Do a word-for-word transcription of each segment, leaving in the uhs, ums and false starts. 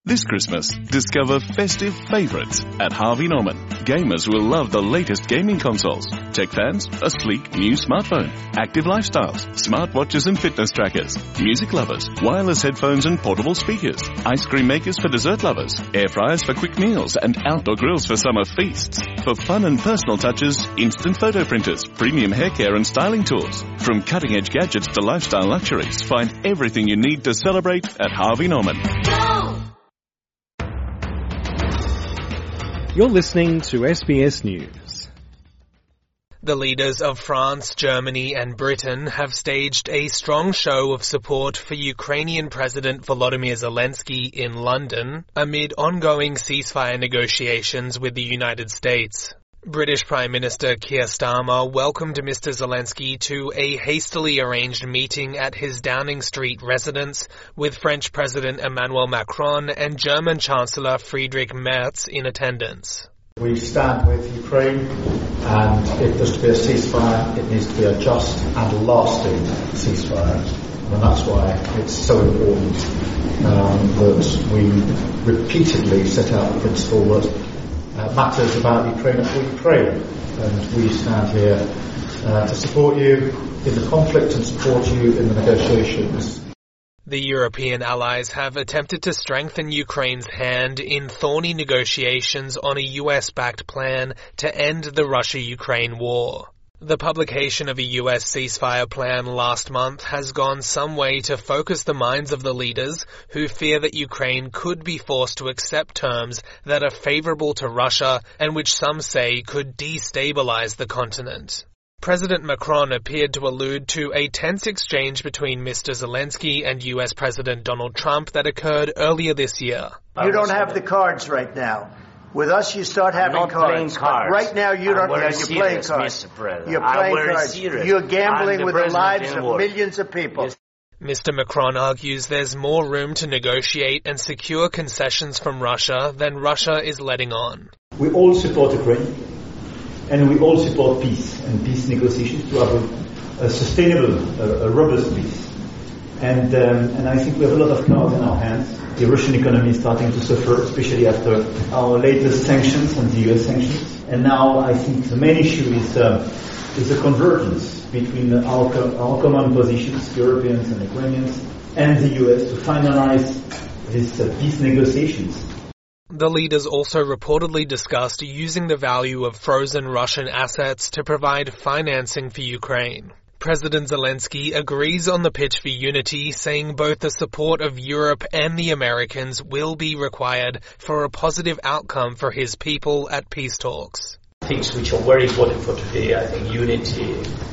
This Christmas, discover festive favorites at Harvey Norman. Gamers will love the latest gaming consoles. Tech fans, a sleek new smartphone. Active lifestyles, smartwatches and fitness trackers. Music lovers, wireless headphones and portable speakers. Ice cream makers for dessert lovers. Air fryers for quick meals and outdoor grills for summer feasts. For fun and personal touches, instant photo printers, premium hair care and styling tools. From cutting-edge gadgets to lifestyle luxuries, find everything you need to celebrate at Harvey Norman. Go! You're listening to S B S News. The leaders of France, Germany and Britain have staged a strong show of support for Ukrainian President Volodymyr Zelensky in London amid ongoing ceasefire negotiations with the United States. British Prime Minister Keir Starmer welcomed Mister Zelensky to a hastily arranged meeting at his Downing Street residence with French President Emmanuel Macron and German Chancellor Friedrich Merz in attendance. We stand with Ukraine, and if there's to be a ceasefire, it needs to be a just and lasting ceasefire. And that's why it's so important um, that we repeatedly set out the principle that Uh, matters about Ukraine for Ukraine, and we stand here uh, to support you in the conflict and support you in the negotiations. The European allies have attempted to strengthen Ukraine's hand in thorny negotiations on a U S-backed plan to end the Russia-Ukraine war. The publication of a U S ceasefire plan last month has gone some way to focus the minds of the leaders who fear that Ukraine could be forced to accept terms that are favorable to Russia and which some say could destabilize the continent. President Macron appeared to allude to a tense exchange between Mister Zelensky and U S President Donald Trump that occurred earlier this year. You don't have the cards right now. With us, you start having not cards. Playing cards. Right now, you don't know. You're Serious, playing cards. Mister President. You're playing cards. Serious. You're gambling the with the lives of war. millions of people. Yes. Mister Macron argues there's more room to negotiate and secure concessions from Russia than Russia is letting on. We all support Ukraine, and we all support peace and peace negotiations to have a, a sustainable, a, a robust peace. And um, and I think we have a lot of cards in our hands. The Russian economy is starting to suffer, especially after our latest sanctions and the U S sanctions. And now I think the main issue is uh, is the convergence between our our common positions, Europeans and Ukrainians, and the U S to finalize these uh, peace negotiations. The leaders also reportedly discussed using the value of frozen Russian assets to provide financing for Ukraine. President Zelensky agrees on the pitch for unity, saying both the support of Europe and the Americans will be required for a positive outcome for his people at peace talks. Things which are very important for today, I think unity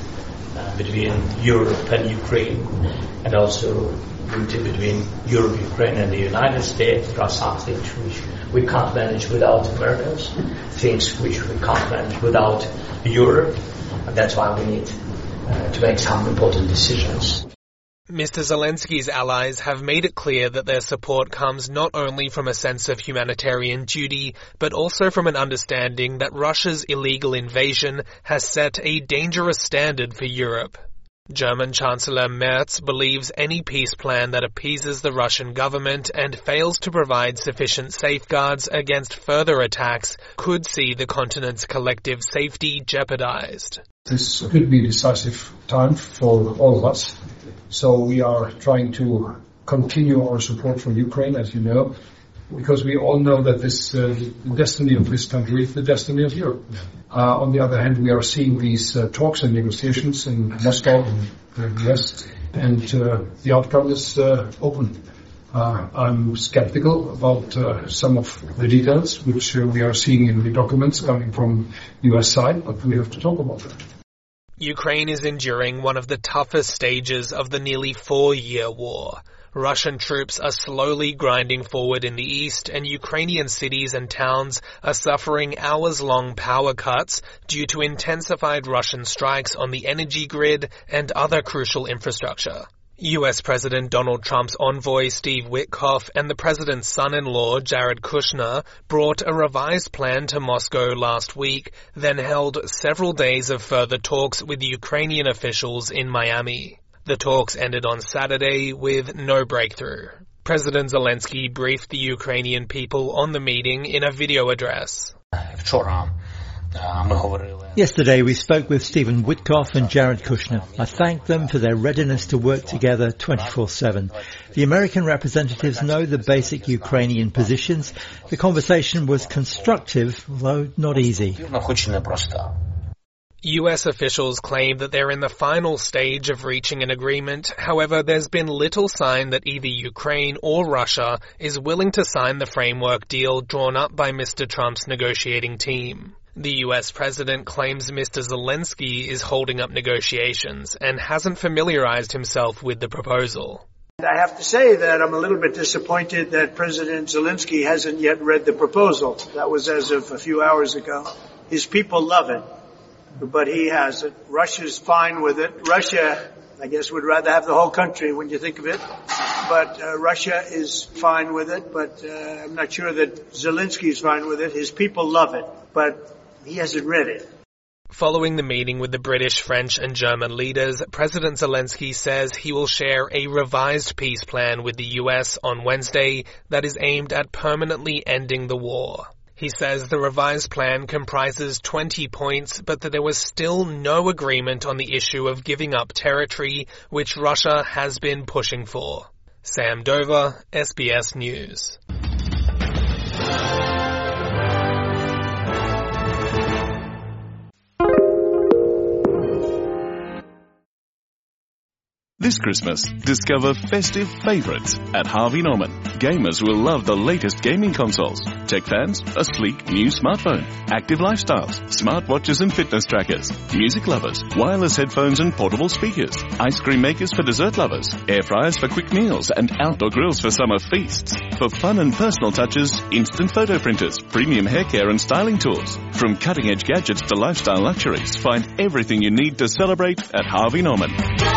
uh, between Europe and Ukraine, and also unity between Europe, Ukraine and the United States. There are some things which we can't manage without Americans, things which we can't manage without Europe, and that's why we need Uh, to make some important decisions. Mister Zelensky's allies have made it clear that their support comes not only from a sense of humanitarian duty, but also from an understanding that Russia's illegal invasion has set a dangerous standard for Europe. German Chancellor Merz believes any peace plan that appeases the Russian government and fails to provide sufficient safeguards against further attacks could see the continent's collective safety jeopardized. This could be a decisive time for all of us. So we are trying to continue our support for Ukraine, as you know, because we all know that this uh, the destiny of this country is the destiny of Europe. Uh, on the other hand, we are seeing these uh, talks and negotiations in Moscow and the U S, and uh, the outcome is uh, open. Uh, I'm skeptical about uh, some of the details, which uh, we are seeing in the documents coming from U S side, but we have to talk about that. Ukraine is enduring one of the toughest stages of the nearly four-year war. Russian troops are slowly grinding forward in the east, and Ukrainian cities and towns are suffering hours-long power cuts due to intensified Russian strikes on the energy grid and other crucial infrastructure. U S President Donald Trump's envoy Steve Witkoff and the president's son-in-law Jared Kushner brought a revised plan to Moscow last week, then held several days of further talks with Ukrainian officials in Miami. The talks ended on Saturday with no breakthrough. President Zelensky briefed the Ukrainian people on the meeting in a video address. Yesterday we spoke with Stephen Witkoff and Jared Kushner. I thank them for their readiness to work together twenty-four seven. The American representatives know the basic Ukrainian positions. The conversation was constructive, although not easy. U S officials claim that they're in the final stage of reaching an agreement. However, there's been little sign that either Ukraine or Russia is willing to sign the framework deal drawn up by Mister Trump's negotiating team. The U S president claims Mister Zelensky is holding up negotiations and hasn't familiarized himself with the proposal. I have to say that I'm a little bit disappointed that President Zelensky hasn't yet read the proposal. That was as of a few hours ago. His people love it, but he hasn't. Russia's fine with it. Russia, I guess, would rather have the whole country when you think of it. But uh, Russia is fine with it, but uh, I'm not sure that Zelensky is fine with it. His people love it, but he hasn't read it. Following the meeting with the British, French and German leaders, President Zelensky says he will share a revised peace plan with the U S on Wednesday that is aimed at permanently ending the war. He says the revised plan comprises twenty points, but that there was still no agreement on the issue of giving up territory, which Russia has been pushing for. Sam Dover, S B S News. This Christmas, discover festive favorites at Harvey Norman. Gamers will love the latest gaming consoles. Tech fans, a sleek new smartphone. Active lifestyles, smartwatches and fitness trackers. Music lovers, wireless headphones and portable speakers. Ice cream makers for dessert lovers. Air fryers for quick meals and outdoor grills for summer feasts. For fun and personal touches, instant photo printers, premium hair care and styling tools. From cutting edge gadgets to lifestyle luxuries, find everything you need to celebrate at Harvey Norman.